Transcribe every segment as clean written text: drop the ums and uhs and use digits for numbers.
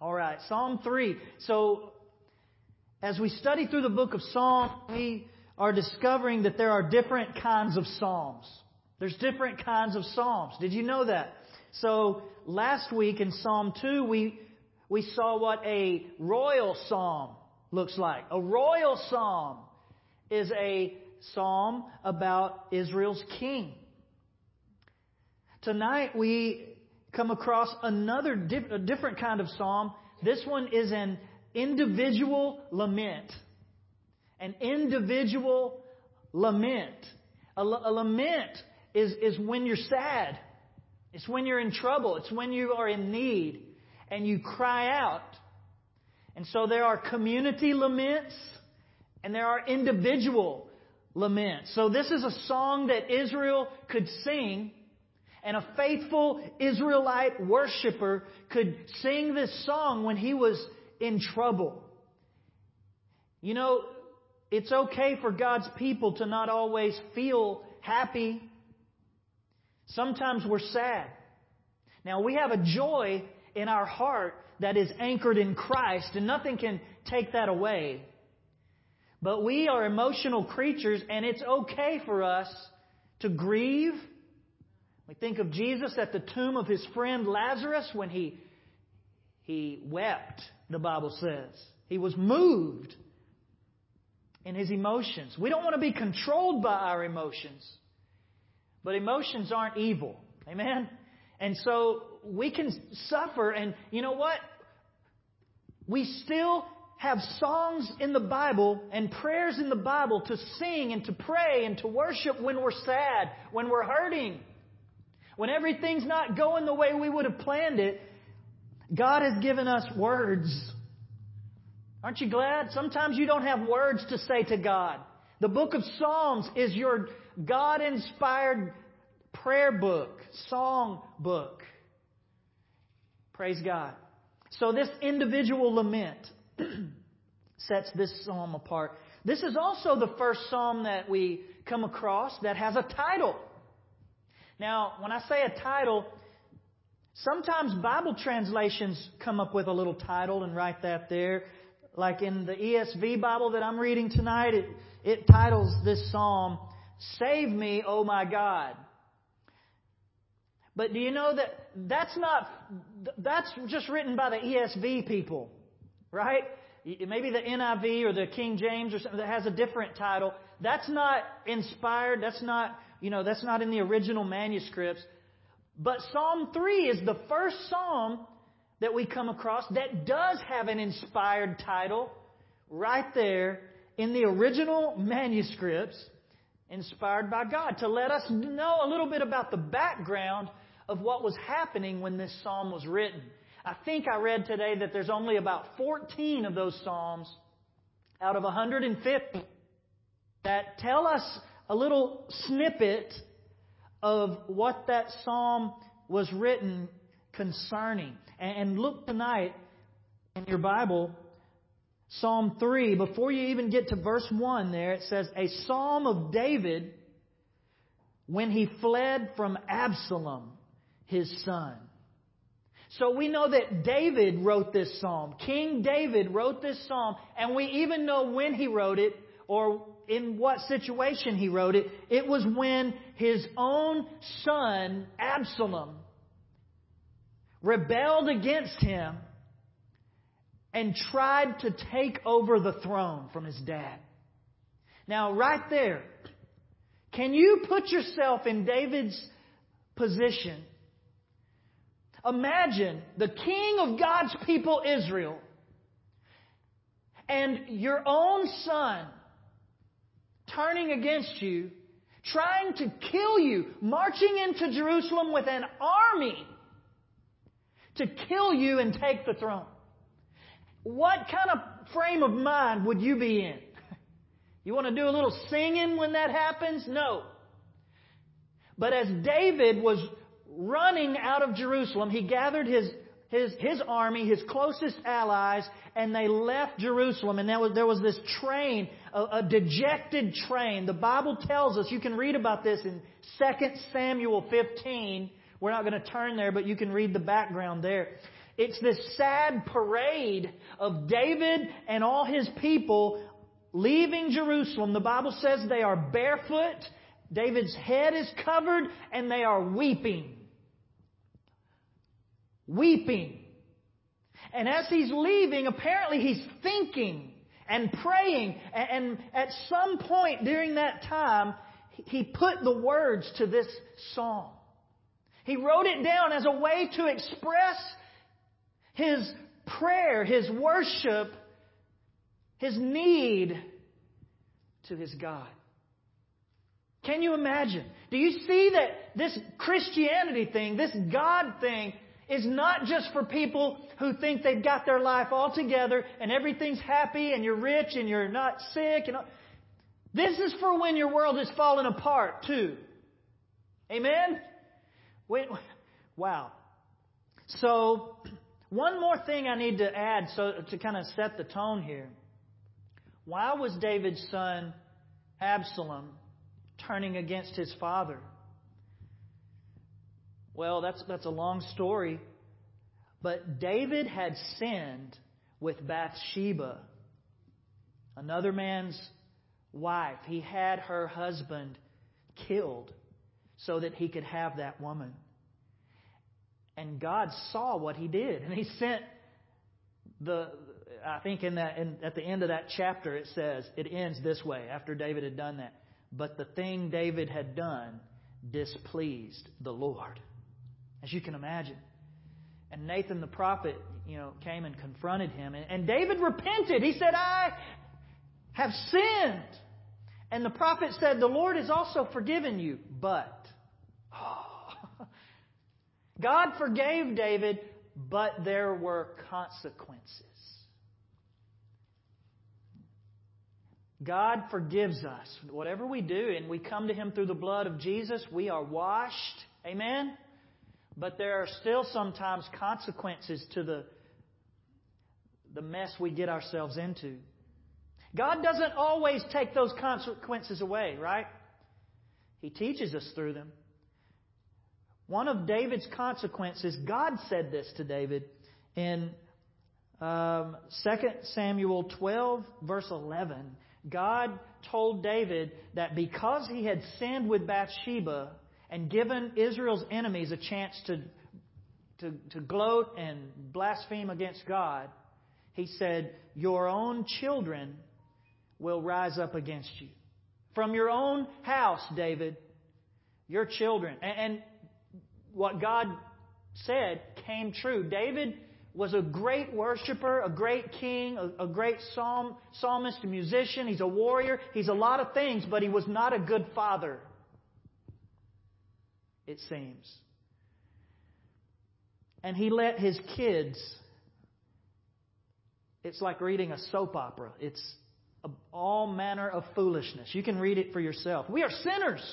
All right, Psalm 3. So, as we study through the book of Psalms, we are discovering that there are different kinds of psalms. There's different kinds of psalms. Did you know that? So, last week in Psalm 2, we saw what a royal psalm looks like. A royal psalm is a psalm about Israel's king. Tonight we come across a different kind of psalm. This one is an individual lament. An individual lament. A lament is when you're sad. It's when you're in trouble. It's when you are in need and you cry out. And so there are community laments and there are individual laments. So this is a song that Israel could sing. And a faithful Israelite worshiper could sing this song when he was in trouble. You know, it's okay for God's people to not always feel happy. Sometimes we're sad. Now, we have a joy in our heart that is anchored in Christ, and nothing can take that away. But we are emotional creatures, and it's okay for us to grieve. We think of Jesus at the tomb of his friend Lazarus when he wept, the Bible says. He was moved in his emotions. We don't want to be controlled by our emotions. But emotions aren't evil. Amen? And so we can suffer, and you know what? We still have songs in the Bible and prayers in the Bible to sing and to pray and to worship when we're sad, when we're hurting. When everything's not going the way we would have planned it, God has given us words. Aren't you glad? Sometimes you don't have words to say to God. The book of Psalms is your God-inspired prayer book, song book. Praise God. So this individual lament sets this psalm apart. This is also the first psalm that we come across that has a title. Now, when I say a title, sometimes Bible translations come up with a little title and write that there. Like in the ESV Bible that I'm reading tonight, it titles this psalm, "Save Me, O My God." But do you know that that's just written by the ESV people, right? Maybe the NIV or the King James or something that has a different title. That's not inspired. That's not in the original manuscripts. But Psalm 3 is the first psalm that we come across that does have an inspired title right there in the original manuscripts, inspired by God, to let us know a little bit about the background of what was happening when this psalm was written. I think I read today that there's only about 14 of those psalms out of 150 that tell us a little snippet of what that psalm was written concerning. And look tonight in your Bible, Psalm 3, before you even get to verse 1 there, it says, "A psalm of David when he fled from Absalom, his son." So we know that David wrote this psalm. King David wrote this psalm, and we even know when he wrote it or in what situation he wrote it. It was when his own son, Absalom, rebelled against him and tried to take over the throne from his dad. Now, right there, can you put yourself in David's position? Imagine the king of God's people, Israel, and your own son turning against you, trying to kill you, marching into Jerusalem with an army to kill you and take the throne. What kind of frame of mind would you be in? You want to do a little singing when that happens? No. But as David was running out of Jerusalem, he gathered his army, his closest allies, and they left Jerusalem. And there was this train, a dejected train. The Bible tells us, you can read about this in 2 Samuel 15. We're not going to turn there, but you can read the background there. It's this sad parade of David and all his people leaving Jerusalem. The Bible says they are barefoot. David's head is covered and they are weeping. Weeping. And as he's leaving, apparently he's thinking and praying. And at some point during that time, he put the words to this song. He wrote it down as a way to express his prayer, his worship, his need to his God. Can you imagine? Do you see that this Christianity thing, this God thing, is not just for people who think they've got their life all together and everything's happy and you're rich and you're not sick. This is for when your world is falling apart too. Amen? Wow. So, one more thing I need to add to kind of set the tone here. Why was David's son Absalom turning against his father? Well, that's a long story. But David had sinned with Bathsheba, another man's wife. He had her husband killed so that he could have that woman. And God saw what he did. And He sent I think at the end of that chapter it says, it ends this way after David had done that. But the thing David had done displeased the Lord. As you can imagine. And Nathan the prophet, came and confronted him. And David repented. He said, I have sinned. And the prophet said, the Lord has also forgiven you. But, God forgave David, but there were consequences. God forgives us. Whatever we do, and we come to Him through the blood of Jesus, we are washed. Amen? But there are still sometimes consequences to the mess we get ourselves into. God doesn't always take those consequences away, right? He teaches us through them. One of David's consequences, God said this to David in 2 Samuel 12, verse 11. God told David that because he had sinned with Bathsheba and given Israel's enemies a chance to gloat and blaspheme against God, He said, your own children will rise up against you. From your own house, David, your children. And what God said came true. David was a great worshiper, a great king, a great psalmist, a musician. He's a warrior. He's a lot of things, but he was not a good father, it seems. And he let his kids, it's like reading a soap opera. It's all manner of foolishness. You can read it for yourself. We are sinners.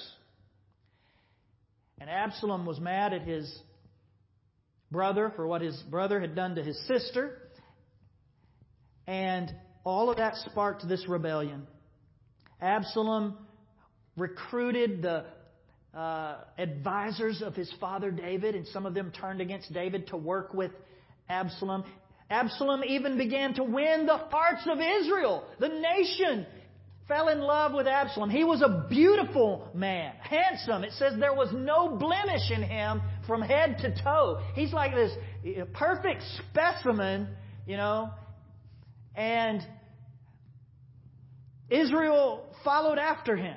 And Absalom was mad at his brother for what his brother had done to his sister. And all of that sparked this rebellion. Absalom recruited the advisors of his father David, and some of them turned against David to work with Absalom. Absalom even began to win the hearts of Israel. The nation fell in love with Absalom. He was a beautiful man, handsome. It says there was no blemish in him from head to toe. He's like this perfect specimen, and Israel followed after him.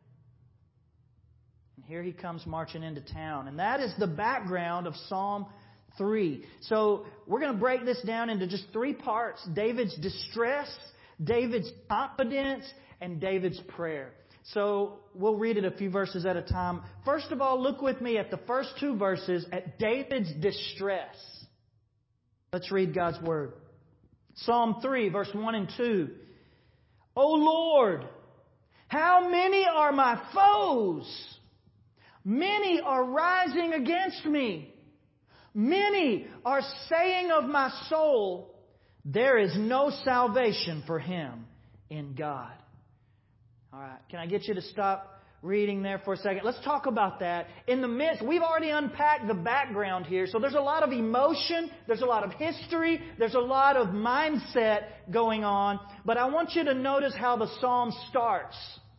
And here he comes marching into town. And that is the background of Psalm 3. So we're going to break this down into just 3 parts. David's distress, David's confidence, and David's prayer. So we'll read it a few verses at a time. First of all, look with me at the first 2 verses at David's distress. Let's read God's Word. Psalm 3, verse 1 and 2. O Lord, how many are my foes? Many are rising against me. Many are saying of my soul, there is no salvation for him in God. All right. Can I get you to stop reading there for a second. Let's talk about that. In the midst, we've already unpacked the background here. So there's a lot of emotion, there's a lot of history, there's a lot of mindset going on. But I want you to notice how the psalm starts.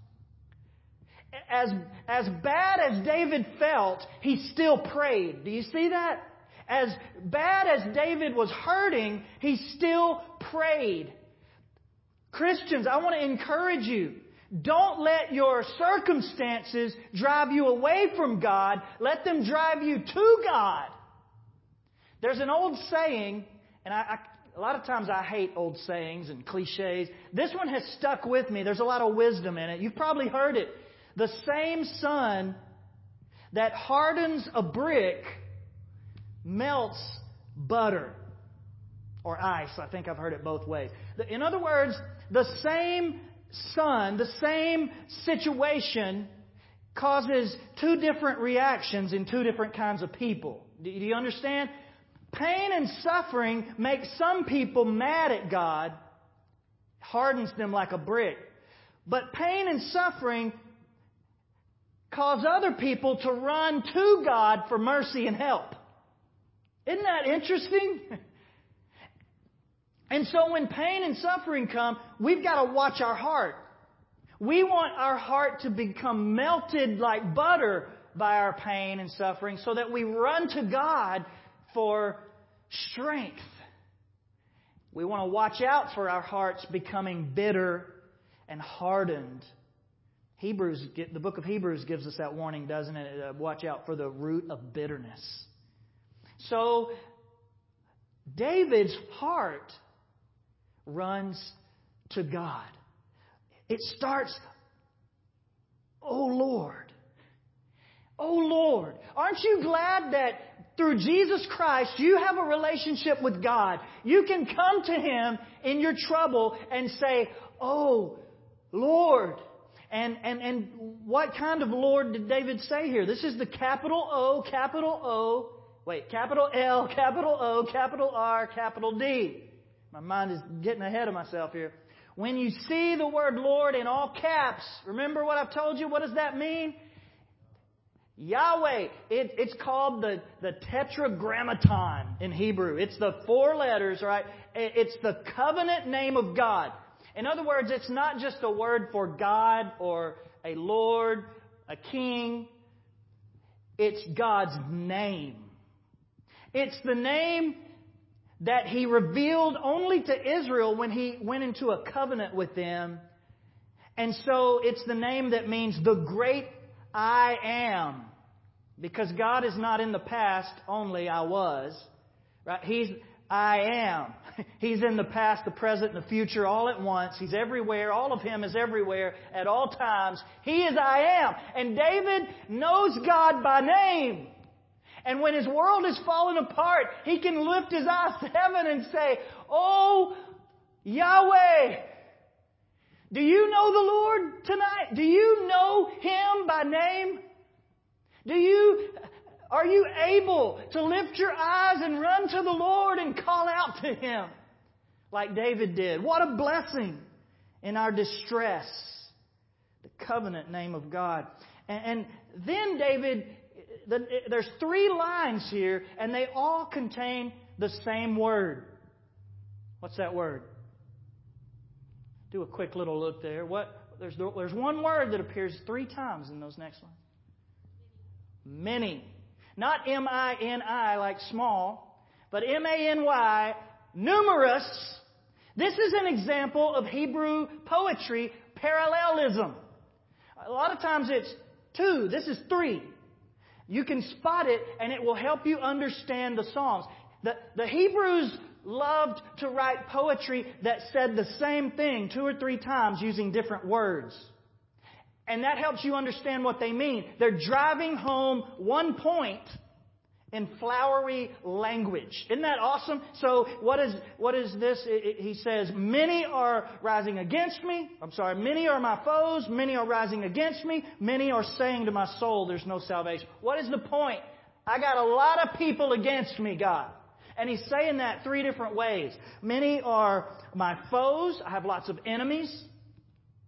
As bad as David felt, he still prayed. Do you see that? As bad as David was hurting, he still prayed. Christians, I want to encourage you. Don't let your circumstances drive you away from God. Let them drive you to God. There's an old saying, and a lot of times I hate old sayings and cliches. This one has stuck with me. There's a lot of wisdom in it. You've probably heard it. The same sun that hardens a brick melts butter or ice. I think I've heard it both ways. In other words, the same sun, the same situation causes two different reactions in two different kinds of people. Do you understand? Pain and suffering make some people mad at God, hardens them like a brick. But pain and suffering cause other people to run to God for mercy and help. Isn't that interesting? And so when pain and suffering come, we've got to watch our heart. We want our heart to become melted like butter by our pain and suffering so that we run to God for strength. We want to watch out for our hearts becoming bitter and hardened. The book of Hebrews gives us that warning, doesn't it? Watch out for the root of bitterness. So, David's heart runs to God. It starts, "Oh Lord, oh Lord." Aren't you glad that through Jesus Christ you have a relationship with God? You can come to Him in your trouble and say, "Oh Lord." And what kind of Lord did David say here? This is the capital O, capital L, capital O, capital R, capital D. My mind is getting ahead of myself here. When you see the word Lord in all caps, remember what I've told you? What does that mean? Yahweh. It's called the tetragrammaton in Hebrew. It's the 4 letters, right? It's the covenant name of God. In other words, it's not just a word for God or a Lord, a king. It's God's name. It's the name that He revealed only to Israel when He went into a covenant with them. And so it's the name that means the great I am. Because God is not in the past only, I was. Right? He's I am. He's in the past, the present, and the future all at once. He's everywhere. All of Him is everywhere at all times. He is I am. And David knows God by name. And when his world is falling apart, he can lift his eyes to heaven and say, "Oh, Yahweh, do you know the Lord tonight? Do you know Him by name? Are you able to lift your eyes and run to the Lord and call out to Him like David did?" What a blessing in our distress. The covenant name of God. And then David, there's 3 lines here, and they all contain the same word. What's that word? Do a quick little look there. There's one word that appears 3 times in those next lines. Many. Not M-I-N-I like small, but M-A-N-Y, numerous. This is an example of Hebrew poetry parallelism. A lot of times it's 2. This is 3. You can spot it, and it will help you understand the Psalms. The Hebrews loved to write poetry that said the same thing 2 or 3 times using different words. And that helps you understand what they mean. They're driving home one point in flowery language. Isn't that awesome? So what is this? He says, "Many are rising against me." Many are my foes. Many are rising against me. Many are saying to my soul, "There's no salvation." What is the point? I got a lot of people against me, God. And He's saying that 3 different ways. Many are my foes. I have lots of enemies.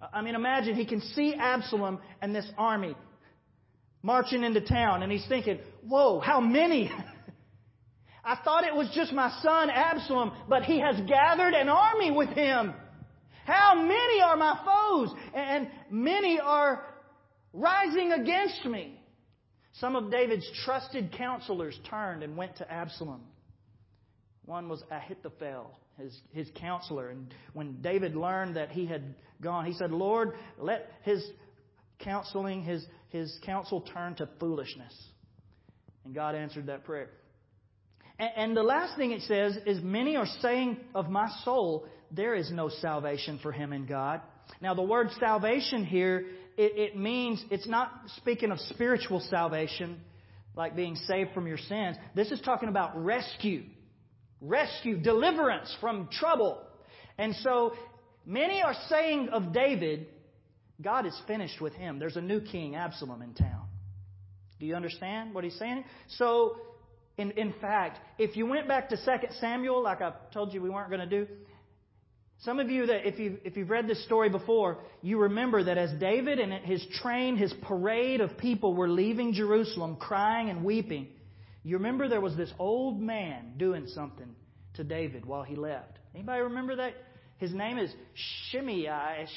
I mean, imagine he can see Absalom and this army marching into town, and he's thinking, whoa, how many? I thought it was just my son Absalom, but he has gathered an army with him. How many are my foes? And many are rising against me. Some of David's trusted counselors turned and went to Absalom. One was Ahithophel, his counselor. And when David learned that he had gone, he said, Lord, let his counseling, his counsel turn to foolishness. And God answered that prayer. And the last thing it says is, many are saying of my soul, there is no salvation for him in God. Now the word salvation here, it means, it's not speaking of spiritual salvation, like being saved from your sins. This is talking about rescue. Rescue, deliverance from trouble. And so many are saying of David, God is finished with him. There's a new king, Absalom, in town. Do you understand what he's saying? So, in fact, if you went back to 2 Samuel, like I told you we weren't going to do, some of you that if you've read this story before, you remember that as David and his train, his parade of people were leaving Jerusalem crying and weeping, you remember there was this old man doing something to David while he left. Anybody remember that? His name is Shimei,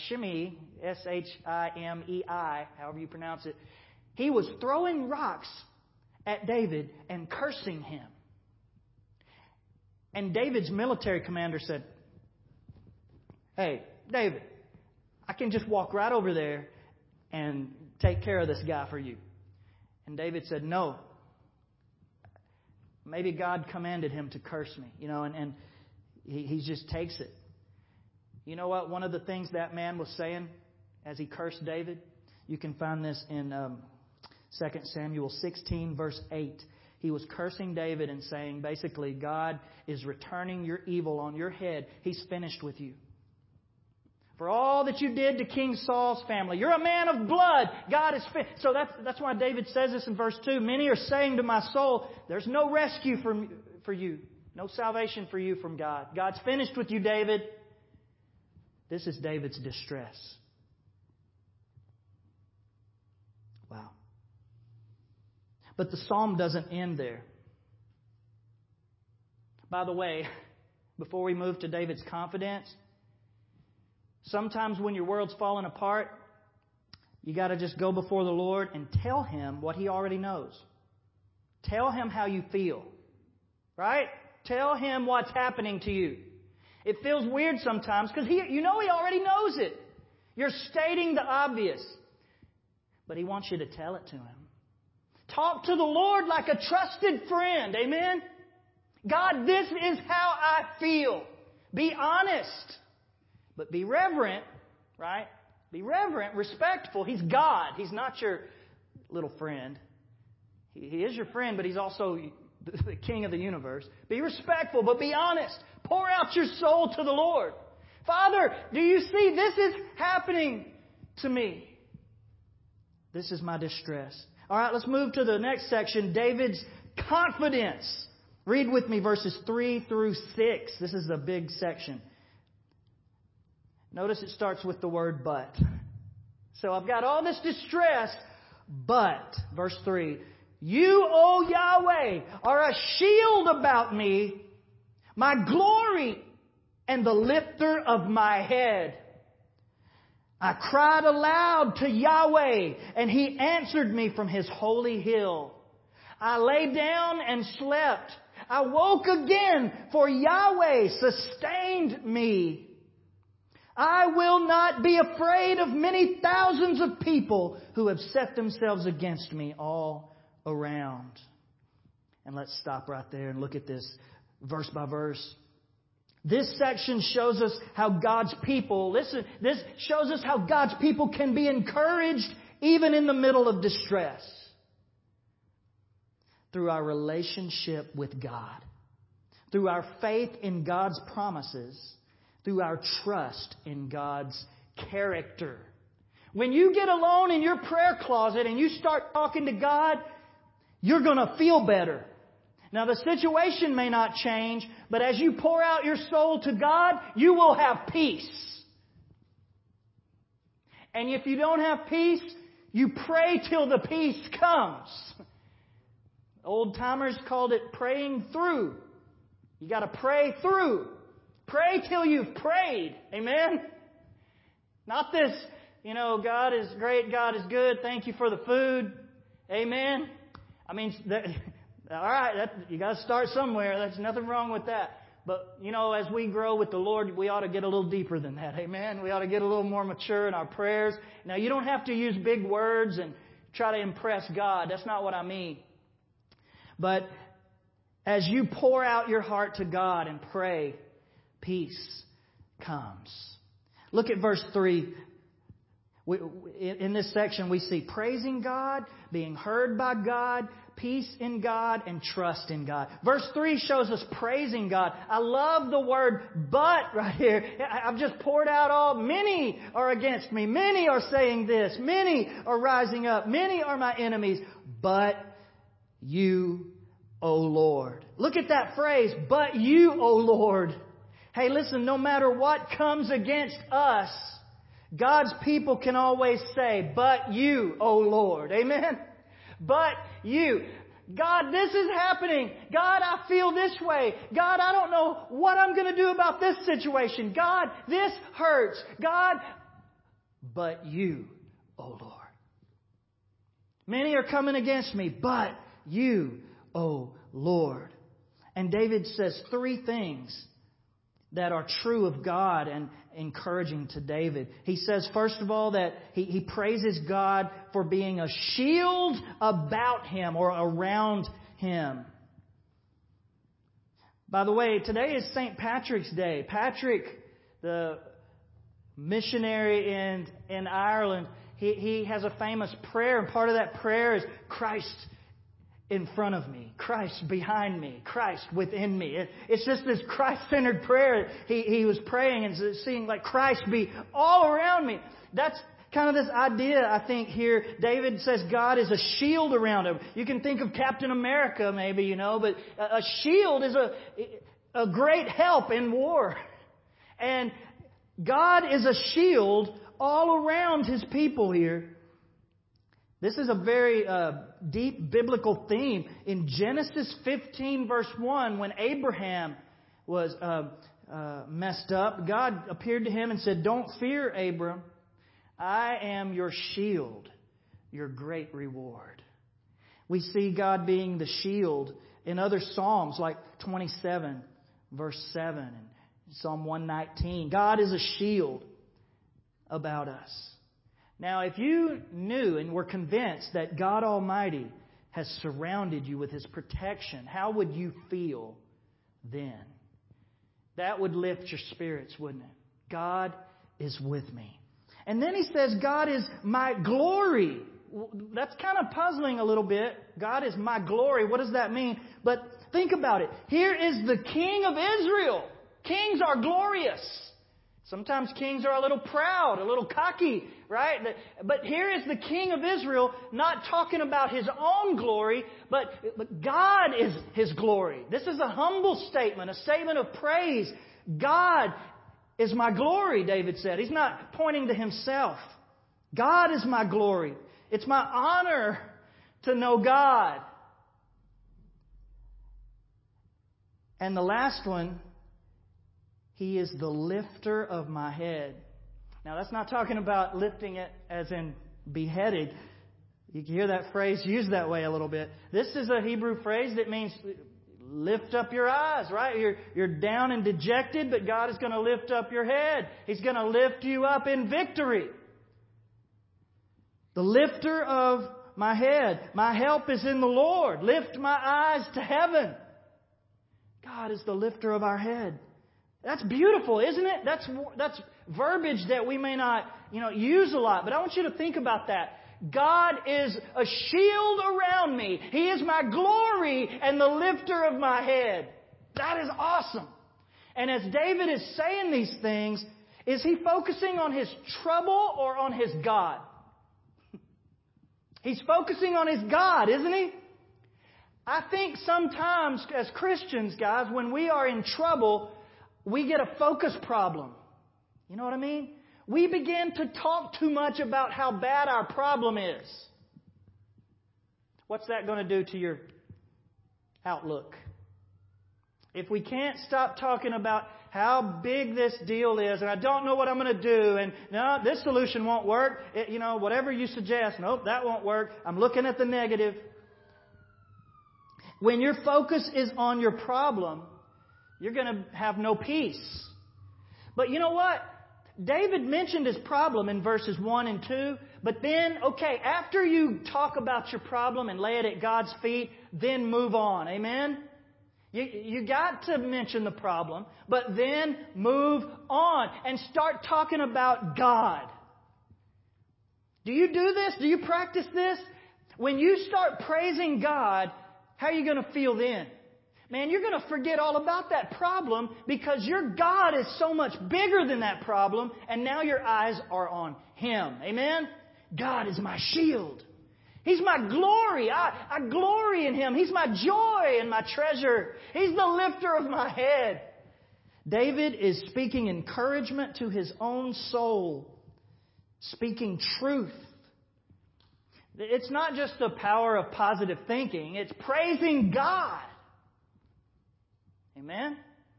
S-H-I-M-E-I, however you pronounce it. He was throwing rocks at David and cursing him. And David's military commander said, hey, David, I can just walk right over there and take care of this guy for you. And David said, no. Maybe God commanded him to curse me, and he just takes it. You know what? One of the things that man was saying as he cursed David, you can find this in 2 Samuel 16, verse 8. He was cursing David and saying, basically, God is returning your evil on your head. He's finished with you. For all that you did to King Saul's family. You're a man of blood. God is finished. So that's why David says this in verse 2. Many are saying to my soul, there's no rescue for you. No salvation for you from God. God's finished with you, David. This is David's distress. Wow. But the psalm doesn't end there. By the way, before we move to David's confidence, sometimes when your world's falling apart, you got to just go before the Lord and tell Him what He already knows. Tell Him how you feel. Right? Tell Him what's happening to you. It feels weird sometimes because He already knows it. You're stating the obvious. But He wants you to tell it to Him. Talk to the Lord like a trusted friend. Amen? God, this is how I feel. Be honest. But be reverent, right? Be reverent, respectful. He's God. He's not your little friend. He is your friend, but He's also the King of the universe. Be respectful, but be honest. Pour out your soul to the Lord. Father, do you see this is happening to me? This is my distress. All right, let's move to the next section, David's confidence. Read with me verses 3 through 6. This is a big section. Notice it starts with the word but. So I've got all this distress, but, verse 3, you, O Yahweh, are a shield about me, my glory and the lifter of my head. I cried aloud to Yahweh, and He answered me from His holy hill. I lay down and slept. I woke again, for Yahweh sustained me. I will not be afraid of many thousands of people who have set themselves against me all around. And let's stop right there and look at this verse by verse. This section shows us how God's people, this shows us how God's people can be encouraged even in the middle of distress. Through our relationship with God. Through our faith in God's promises. Through our trust in God's character. When you get alone in your prayer closet and you start talking to God, you're going to feel better. Now the situation may not change, but as you pour out your soul to God, you will have peace. And if you don't have peace, you pray till the peace comes. Old timers called it praying through. You got to pray through. Pray till you've prayed. Amen? Not this, God is great, God is good, thank you for the food. Amen? I mean, all right, you got to start somewhere. There's nothing wrong with that. But, as we grow with the Lord, we ought to get a little deeper than that. Amen? We ought to get a little more mature in our prayers. Now, you don't have to use big words and try to impress God. That's not what I mean. But as you pour out your heart to God and pray, peace comes. Look at verse 3. In this section, we see praising God, being heard by God, peace in God, and trust in God. Verse 3 shows us praising God. I love the word but right here. I've just poured out all. Many are against me. Many are saying this. Many are rising up. Many are my enemies. But you, O Lord. Look at that phrase, but you, O Lord. Hey, listen, no matter what comes against us, God's people can always say, but you, O Lord. Amen? But you. God, this is happening. God, I feel this way. God, I don't know what I'm going to do about this situation. God, this hurts. God, but you, O Lord. Many are coming against me, but you, O Lord. And David says 3 things that are true of God and encouraging to David. He says, first of all, that he praises God for being a shield about him or around him. By the way, today is St. Patrick's Day. Patrick, the missionary in Ireland, he has a famous prayer, and part of that prayer is Christ in front of me, Christ behind me, Christ within me. It's just this Christ-centered prayer he was praying and seeing like Christ be all around me. That's kind of this idea, I think, here. David says God is a shield around him. You can think of Captain America maybe, but a shield is a great help in war. And God is a shield all around His people here. This is a very deep biblical theme. In Genesis 15 verse 1, when Abraham was messed up, God appeared to him and said, "Don't fear, Abram. I am your shield, your great reward." We see God being the shield in other Psalms like 27 verse 7 and Psalm 119. God is a shield about us. Now, if you knew and were convinced that God Almighty has surrounded you with His protection, how would you feel then? That would lift your spirits, wouldn't it? God is with me. And then He says, God is my glory. That's kind of puzzling a little bit. God is my glory. What does that mean? But think about it. Here is the King of Israel. Kings are glorious. Sometimes kings are a little proud, a little cocky, right? But here is the King of Israel not talking about his own glory, but God is his glory. This is a humble statement, a statement of praise. God is my glory, David said. He's not pointing to himself. God is my glory. It's my honor to know God. And the last one, He is the lifter of my head. Now, that's not talking about lifting it as in beheaded. You can hear that phrase used that way a little bit. This is a Hebrew phrase that means lift up your eyes, right? You're down and dejected, but God is going to lift up your head. He's going to lift you up in victory. The lifter of my head. My help is in the Lord. Lift my eyes to heaven. God is the lifter of our head. That's beautiful, isn't it? That's verbiage that we may not, use a lot. But I want you to think about that. God is a shield around me. He is my glory and the lifter of my head. That is awesome. And as David is saying these things, is he focusing on his trouble or on his God? He's focusing on his God, isn't he? I think sometimes as Christians, guys, when we are in trouble, we get a focus problem. You know what I mean? we begin to talk too much about how bad our problem is. What's that going to do to your outlook? If we can't stop talking about how big this deal is, and I don't know what I'm going to do, and no, this solution won't work, whatever you suggest, nope, that won't work, I'm looking at the negative. When your focus is on your problem, you're going to have no peace. But you know what? David mentioned his problem in verses 1 and 2, but then, after you talk about your problem and lay it at God's feet, then move on. Amen? You got to mention the problem, but then move on and start talking about God. Do you do this? Do you practice this? When you start praising God, how are you going to feel then? Man, you're going to forget all about that problem because your God is so much bigger than that problem, and now your eyes are on Him. Amen? God is my shield. He's my glory. I glory in Him. He's my joy and my treasure. He's the lifter of my head. David is speaking encouragement to his own soul, speaking truth. It's not just the power of positive thinking. It's praising God. Amen?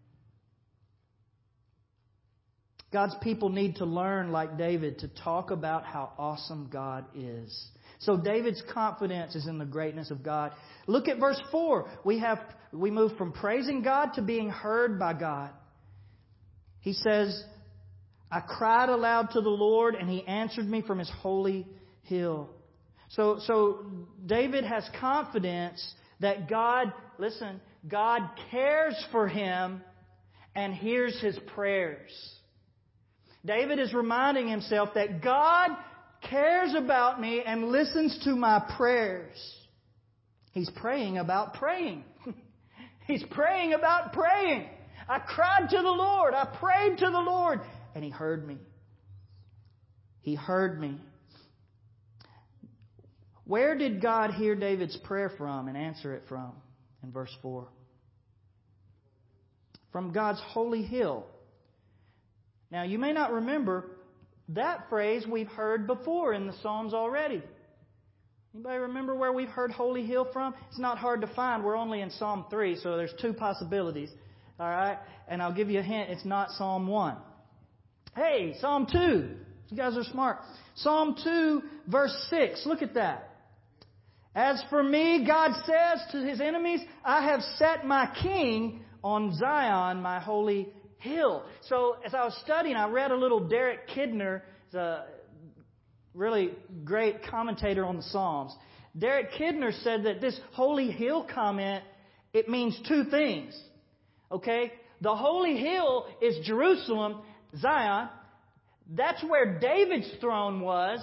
God's people need to learn, like David, to talk about how awesome God is. So David's confidence is in the greatness of God. Look at verse 4. We move from praising God to being heard by God. He says, I cried aloud to the Lord, and He answered me from His holy hill. So David has confidence that God cares for him and hears his prayers. David is reminding himself that God cares about me and listens to my prayers. He's praying about praying. He's praying about praying. I cried to the Lord. I prayed to the Lord. And He heard me. He heard me. Where did God hear David's prayer from and answer it from? In verse 4. From God's holy hill. Now, you may not remember, that phrase we've heard before in the Psalms already. Anybody remember where we've heard holy hill from? It's not hard to find. We're only in Psalm 3, so there's 2 possibilities. All right? And I'll give you a hint. It's not Psalm 1. Hey, Psalm 2. You guys are smart. Psalm 2, verse 6. Look at that. As for me, God says to His enemies, I have set my king on Zion, my holy hill. So as I was studying, I read a little Derek Kidner, a really great commentator on the Psalms. Derek Kidner said that this holy hill comment, it means 2 things. Okay? The holy hill is Jerusalem, Zion. That's where David's throne was.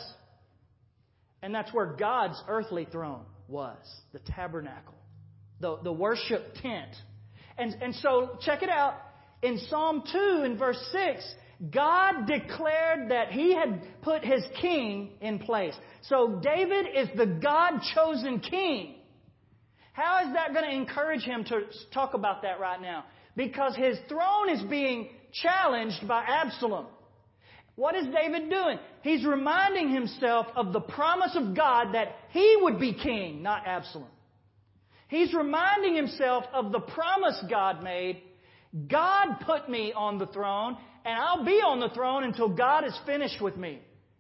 And that's where God's earthly throne was. The tabernacle. The worship tent. And so, check it out. In Psalm 2, in verse 6, God declared that He had put His king in place. So, David is the God-chosen king. How is that going to encourage him to talk about that right now? Because his throne is being challenged by Absalom. What is David doing? He's reminding himself of the promise of God that he would be king, not Absalom. He's reminding himself of the promise God made. God put me on the throne, and I'll be on the throne until God is finished with me.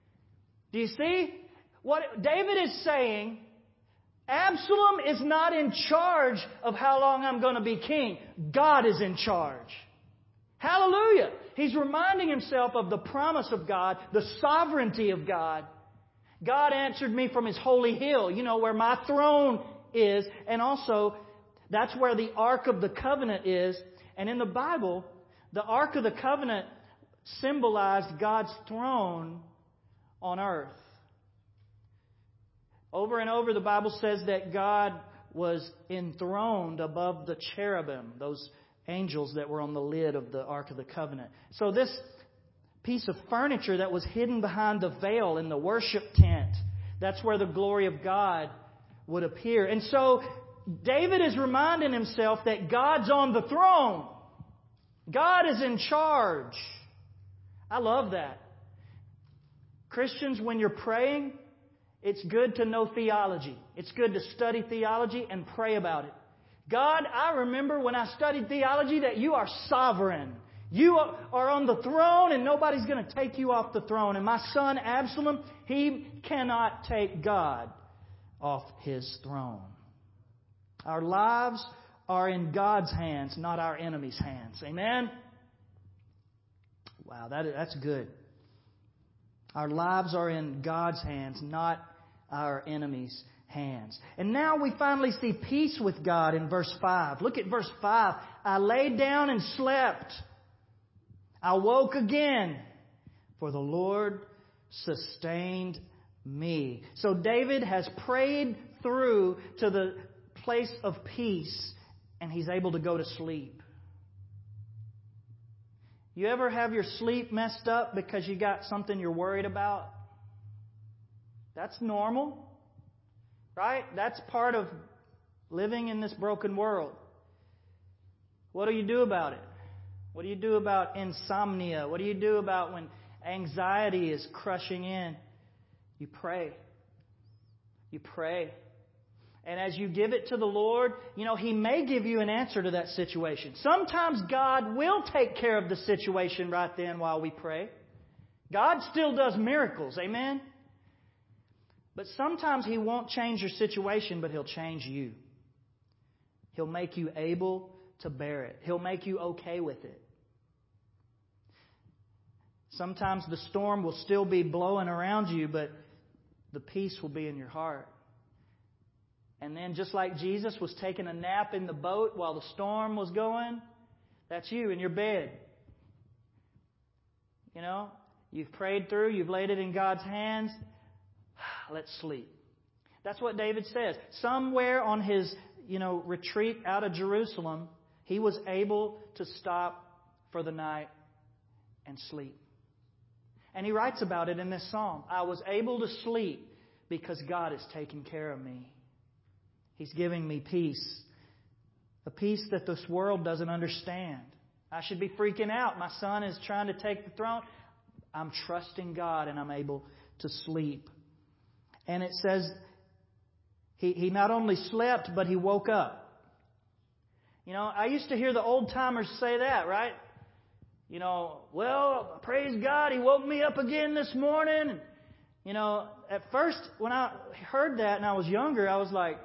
Do you see? What David is saying, Absalom is not in charge of how long I'm going to be king. God is in charge. Hallelujah! He's reminding himself of the promise of God, the sovereignty of God. God answered me from His holy hill, where my throne is. And also, that's where the Ark of the Covenant is. And in the Bible, the Ark of the Covenant symbolized God's throne on earth. Over and over, the Bible says that God was enthroned above the cherubim, those angels that were on the lid of the Ark of the Covenant. So this piece of furniture that was hidden behind the veil in the worship tent, that's where the glory of God would appear. And so David is reminding himself that God's on the throne. God is in charge. I love that. Christians, when you're praying, it's good to know theology. It's good to study theology and pray about it. God, I remember when I studied theology that you are sovereign. You are on the throne and nobody's going to take you off the throne. And my son Absalom, he cannot take God off His throne. Our lives are in God's hands, not our enemy's hands. Amen? Wow, that's good. Our lives are in God's hands, not our enemy's hands. And now we finally see peace with God in verse 5. Look at verse 5. I laid down and slept. I woke again, for the Lord sustained me. So David has prayed through to the place of peace, and he's able to go to sleep. You ever have your sleep messed up because you got something you're worried about? That's normal, right? That's part of living in this broken world. What do you do about it? What do you do about insomnia? What do you do about when anxiety is crushing in? You pray. You pray. And as you give it to the Lord, He may give you an answer to that situation. Sometimes God will take care of the situation right then while we pray. God still does miracles. Amen? But sometimes He won't change your situation, but He'll change you. He'll make you able to bear it. He'll make you okay with it. Sometimes the storm will still be blowing around you, but the peace will be in your heart. And then just like Jesus was taking a nap in the boat while the storm was going, that's you in your bed. You've prayed through, you've laid it in God's hands. Let's sleep. That's what David says. Somewhere on his, retreat out of Jerusalem, he was able to stop for the night and sleep. And he writes about it in this psalm. I was able to sleep because God is taking care of me. He's giving me peace. A peace that this world doesn't understand. I should be freaking out. My son is trying to take the throne. I'm trusting God and I'm able to sleep. And it says he not only slept, but he woke up. I used to hear the old timers say that, right? Well, praise God, He woke me up again this morning. At first when I heard that and I was younger, I was like,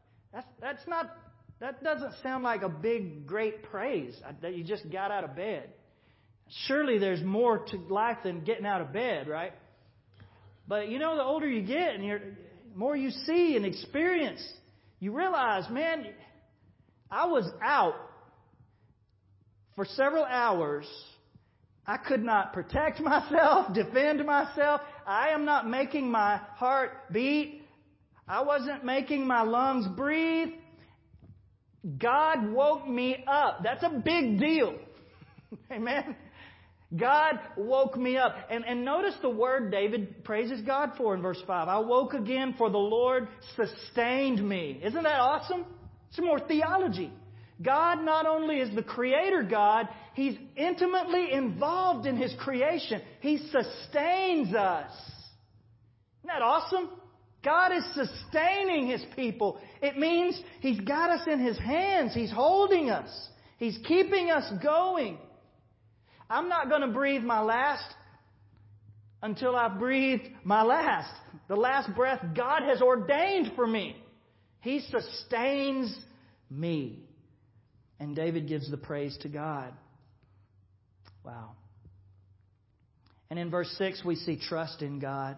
that doesn't sound like a big, great praise that you just got out of bed. Surely there's more to life than getting out of bed, right? But the older you get and the more you see and experience, you realize, man, I was out for several hours. I could not protect myself, defend myself. I am not making my heart beat. I wasn't making my lungs breathe. God woke me up. That's a big deal. Amen. God woke me up. And notice the word David praises God for in verse 5. I woke again, for the Lord sustained me. Isn't that awesome? Some more theology. God not only is the Creator God, He's intimately involved in His creation. He sustains us. Isn't that awesome? God is sustaining His people. It means He's got us in His hands. He's holding us. He's keeping us going. I'm not going to breathe my last until I've breathed my last. The last breath God has ordained for me. He sustains me. And David gives the praise to God. Wow. And in verse 6 we see trust in God.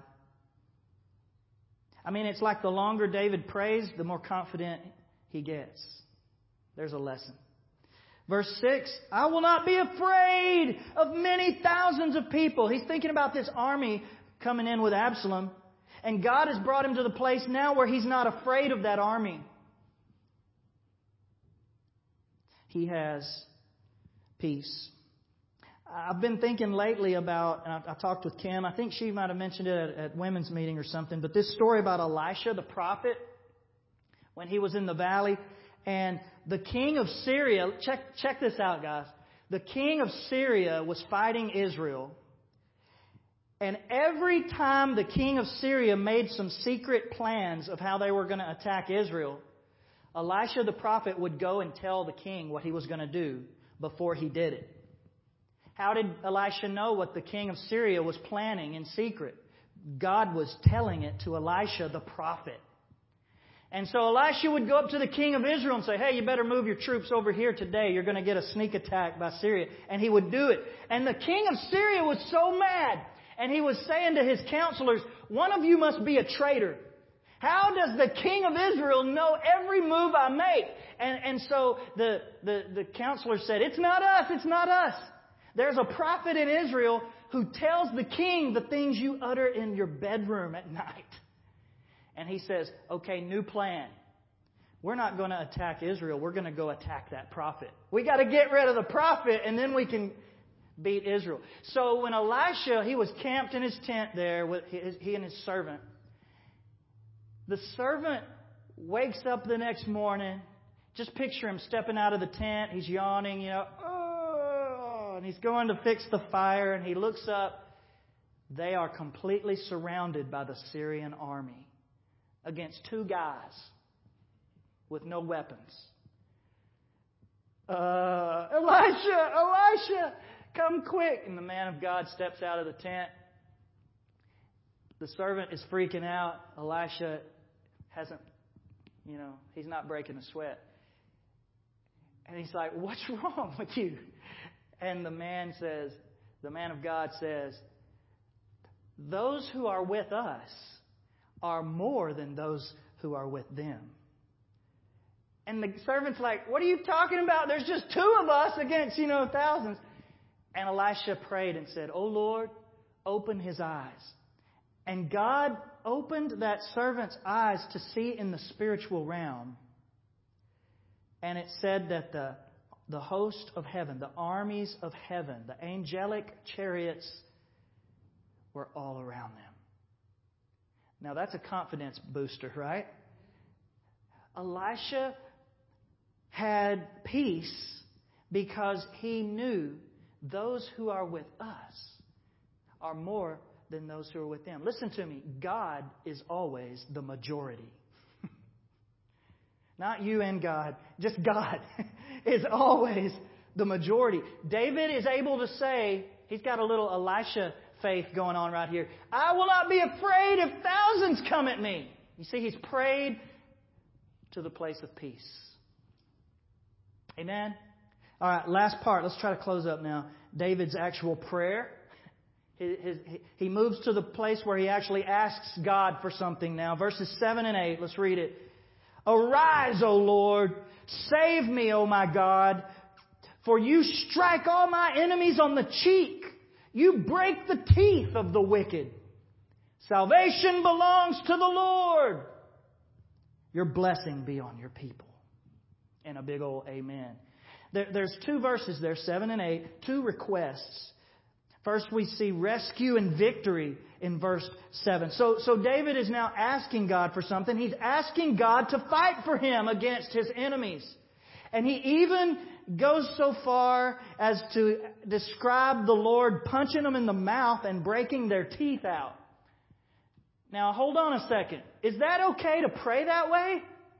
It's like the longer David prays, the more confident he gets. There's a lesson. Verse 6, I will not be afraid of many thousands of people. He's thinking about this army coming in with Absalom. And God has brought him to the place now where he's not afraid of that army. He has peace. I've been thinking lately about, and I talked with Kim, I think she might have mentioned it at women's meeting or something, but this story about Elisha, the prophet, when he was in the valley, and the king of Syria, check this out, guys. The king of Syria was fighting Israel, And every time the king of Syria made some secret plans of how they were going to attack Israel, Elisha the prophet would go and tell the king what he was going to do before he did it. How did Elisha know what the king of Syria was planning in secret? God was telling it to Elisha the prophet. And so Elisha would go up to the king of Israel and say, hey, you better move your troops over here today. You're going to get a sneak attack by Syria. And he would do it. And the king of Syria was so mad. And he was saying to his counselors, one of you must be a traitor. How does the king of Israel know every move I make? And so the counselor said, it's not us, it's not us. There's a prophet in Israel who tells the king the things you utter in your bedroom at night. And he says, okay, new plan. We're not going to attack Israel. We're going to go attack that prophet. We got to get rid of the prophet and then we can beat Israel. So when Elisha, he was camped in his tent there with he and his servant. The servant wakes up the next morning. Just picture him stepping out of the tent. He's yawning, and he's going to fix the fire. And he looks up. They are completely surrounded by the Syrian army against two guys with no weapons. Elisha, come quick. And the man of God steps out of the tent. The servant is freaking out. Elisha hasn't, he's not breaking a sweat. And he's like, what's wrong with you? And the man of God says, those who are with us are more than those who are with them. And the servant's like, what are you talking about? There's just two of us against, thousands. And Elisha prayed and said, oh Lord, open his eyes. And God opened that servant's eyes to see in the spiritual realm. And it said that the host of heaven, the armies of heaven, the angelic chariots were all around them. Now that's a confidence booster, right? Elisha had peace because he knew those who are with us are more than those who are with them. Listen to me. God is always the majority. Not you and God. Just God is always the majority. David is able to say, he's got a little Elisha faith going on right here. I will not be afraid if thousands come at me. You see, he's prayed to the place of peace. Amen? All right, last part. Let's try to close up now. David's actual prayer. He moves to the place where he actually asks God for something now. Verses 7 and 8, let's read it. Arise, O Lord, save me, O my God, for you strike all my enemies on the cheek. You break the teeth of the wicked. Salvation belongs to the Lord. Your blessing be on your people. And a big old amen. There's two verses there, 7 and 8, two requests. First, we see rescue and victory in verse 7. So David is now asking God for something. He's asking God to fight for him against his enemies. And he even goes so far as to describe the Lord punching them in the mouth and breaking their teeth out. Now, hold on a second. Is that okay to pray that way?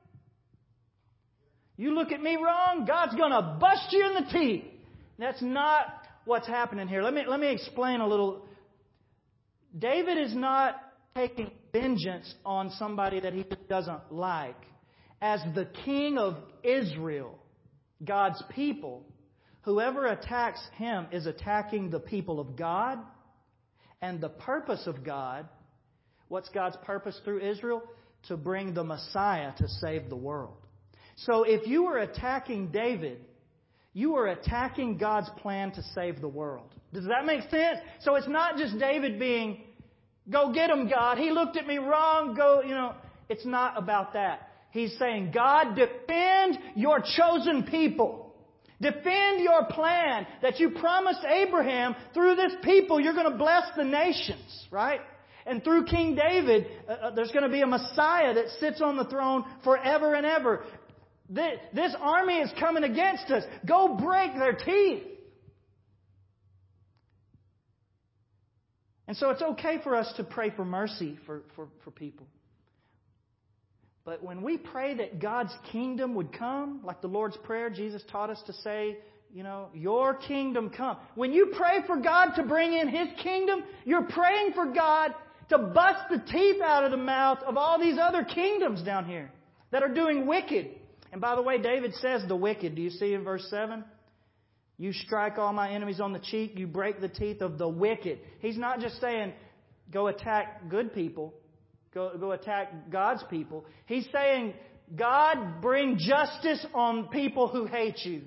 You look at me wrong, God's going to bust you in the teeth. That's not what's happening here. Let me explain a little. David is not taking vengeance on somebody that he doesn't like. As the king of Israel, God's people, whoever attacks him is attacking the people of God. And the purpose of God, what's God's purpose through Israel? To bring the Messiah to save the world. So if you were attacking David, you are attacking God's plan to save the world. Does that make sense? So it's not just David being, go get him, God. He looked at me wrong. It's not about that. He's saying, God, defend your chosen people. Defend your plan that you promised Abraham. Through this people, you're going to bless the nations, right? And through King David, there's going to be a Messiah that sits on the throne forever and ever. This army is coming against us. Go break their teeth. And so it's okay for us to pray for mercy for people. But when we pray that God's kingdom would come, like the Lord's Prayer, Jesus taught us to say, your kingdom come. When you pray for God to bring in His kingdom, you're praying for God to bust the teeth out of the mouth of all these other kingdoms down here that are doing wicked. And by the way, David says the wicked. Do you see in verse 7? You strike all my enemies on the cheek. You break the teeth of the wicked. He's not just saying, go attack good people. Go attack God's people. He's saying, God, bring justice on people who hate you.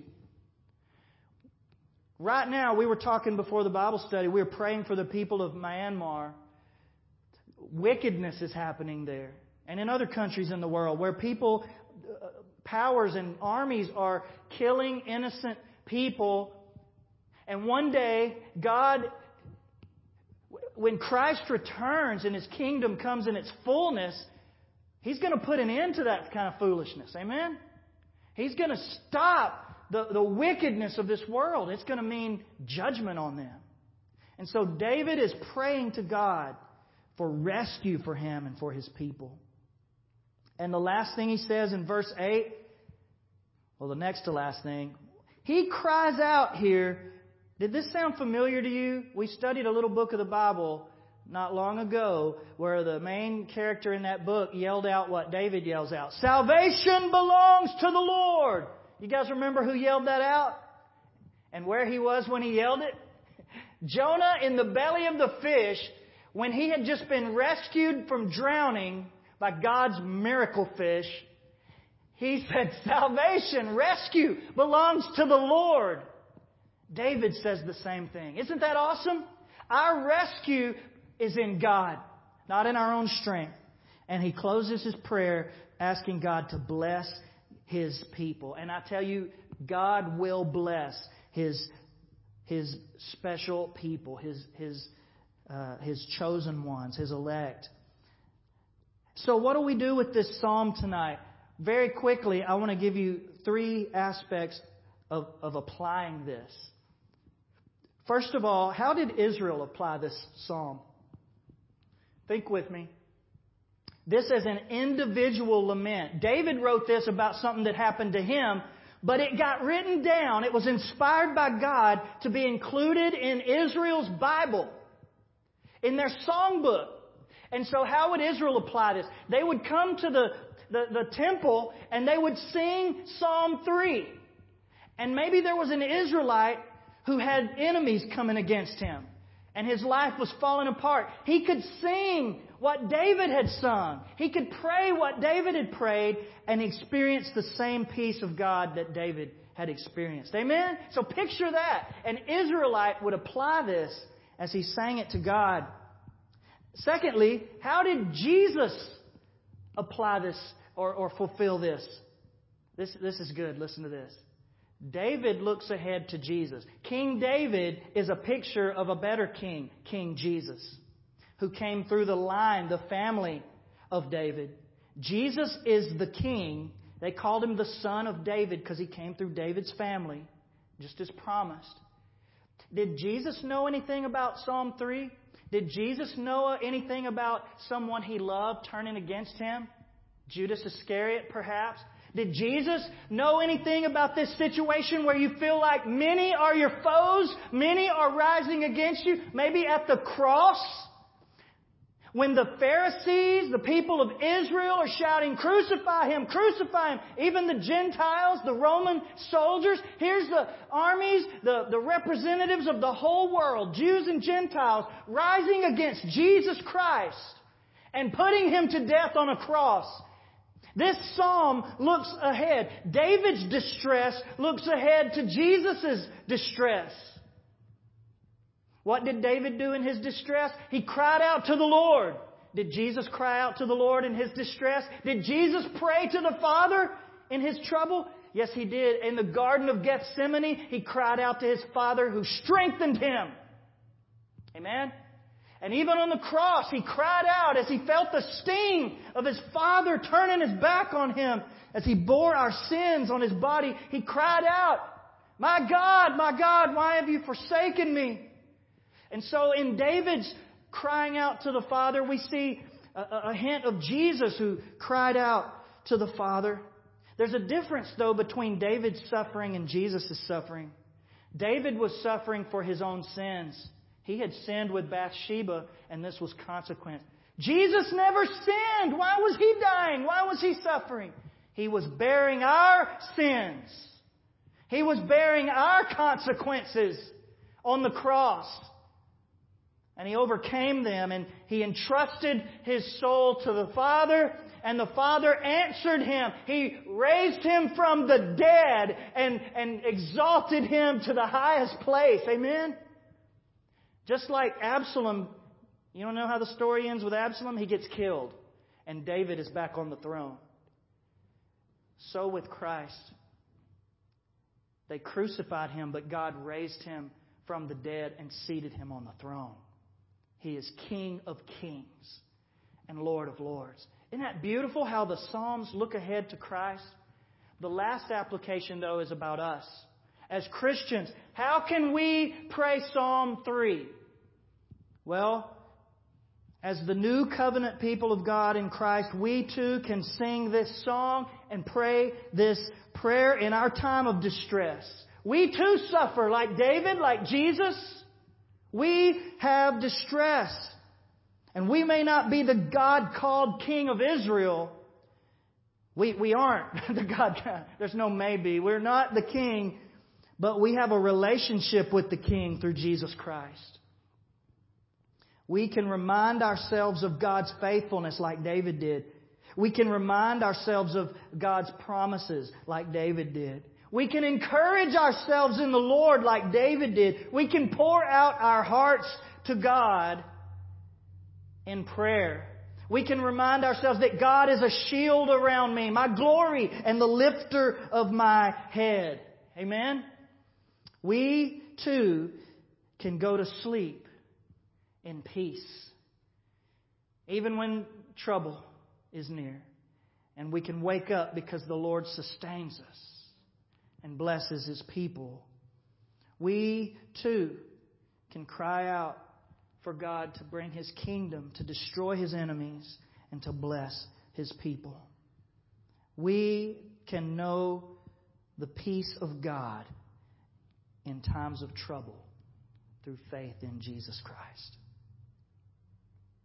Right now, we were talking before the Bible study. We were praying for the people of Myanmar. Wickedness is happening there. And in other countries in the world where people, powers and armies are killing innocent people. And one day, God, when Christ returns and His kingdom comes in its fullness, He's going to put an end to that kind of foolishness. Amen? He's going to stop the wickedness of this world. It's going to mean judgment on them. And so David is praying to God for rescue for him and for his people. And the last thing he says in verse 8, well, the next to last thing, he cries out here. Did this sound familiar to you? We studied a little book of the Bible not long ago where the main character in that book yelled out what David yells out. Salvation belongs to the Lord. You guys remember who yelled that out? And where he was when he yelled it? Jonah in the belly of the fish, when he had just been rescued from drowning by God's miracle fish, he said, salvation, rescue belongs to the Lord. David says the same thing. Isn't that awesome? Our rescue is in God, not in our own strength. And he closes his prayer asking God to bless His people. And I tell you, God will bless His special people, His chosen ones, His elect. So what do we do with this psalm tonight? Very quickly, I want to give you 3 aspects of applying this. First of all, how did Israel apply this psalm? Think with me. This is an individual lament. David wrote this about something that happened to him, but it got written down. It was inspired by God to be included in Israel's Bible, in their songbook. And so how would Israel apply this? They would come to the temple and they would sing Psalm 3. And maybe there was an Israelite who had enemies coming against him, and his life was falling apart. He could sing what David had sung. He could pray what David had prayed and experience the same peace of God that David had experienced. Amen? So picture that. An Israelite would apply this as he sang it to God. Secondly, how did Jesus apply this or fulfill this? This is good. Listen to this. David looks ahead to Jesus. King David is a picture of a better king, King Jesus, who came through the line, the family of David. Jesus is the king. They called him the son of David because he came through David's family, just as promised. Did Jesus know anything about Psalm 3? Did Jesus know anything about someone he loved turning against him? Judas Iscariot, perhaps? Did Jesus know anything about this situation where you feel like many are your foes, many are rising against you? Maybe at the cross, when the Pharisees, the people of Israel, are shouting, crucify Him, crucify Him. Even the Gentiles, the Roman soldiers. Here's the armies, the representatives of the whole world, Jews and Gentiles, rising against Jesus Christ and putting Him to death on a cross. This psalm looks ahead. David's distress looks ahead to Jesus' distress. What did David do in his distress? He cried out to the Lord. Did Jesus cry out to the Lord in His distress? Did Jesus pray to the Father in His trouble? Yes, He did. In the Garden of Gethsemane, He cried out to His Father who strengthened Him. Amen? And even on the cross, He cried out as He felt the sting of His Father turning His back on Him. As He bore our sins on His body, He cried out, my God, why have you forsaken me? And so in David's crying out to the Father. We see a hint of Jesus who cried out to the Father. There's a difference, though, between David's suffering and Jesus' suffering. David was suffering for his own sins. He had sinned with Bathsheba, and this was consequent. Jesus never sinned. Why was He dying? Why was He suffering? He was bearing our sins. He was bearing our consequences on the cross. And He overcame them, and He entrusted His soul to the Father, and the Father answered Him. He raised Him from the dead and exalted Him to the highest place. Amen? Just like Absalom, you don't know how the story ends with Absalom? He gets killed, and David is back on the throne. So with Christ. They crucified Him, but God raised Him from the dead and seated Him on the throne. He is King of kings and Lord of lords. Isn't that beautiful how the Psalms look ahead to Christ? The last application, though, is about us. As Christians, how can we pray Psalm 3? Well, as the new covenant people of God in Christ, we too can sing this song and pray this prayer in our time of distress. We too suffer like David, like Jesus. We have distress. And we may not be the God-called King of Israel. We aren't the God. There's no maybe. We're not the King, but we have a relationship with the King through Jesus Christ. We can remind ourselves of God's faithfulness like David did. We can remind ourselves of God's promises like David did. We can encourage ourselves in the Lord like David did. We can pour out our hearts to God in prayer. We can remind ourselves that God is a shield around me, my glory, and the lifter of my head. Amen? We too can go to sleep in peace, even when trouble is near. And we can wake up because the Lord sustains us and blesses His people. We too can cry out for God to bring His kingdom, to destroy His enemies, and to bless His people. We can know the peace of God in times of trouble through faith in Jesus Christ.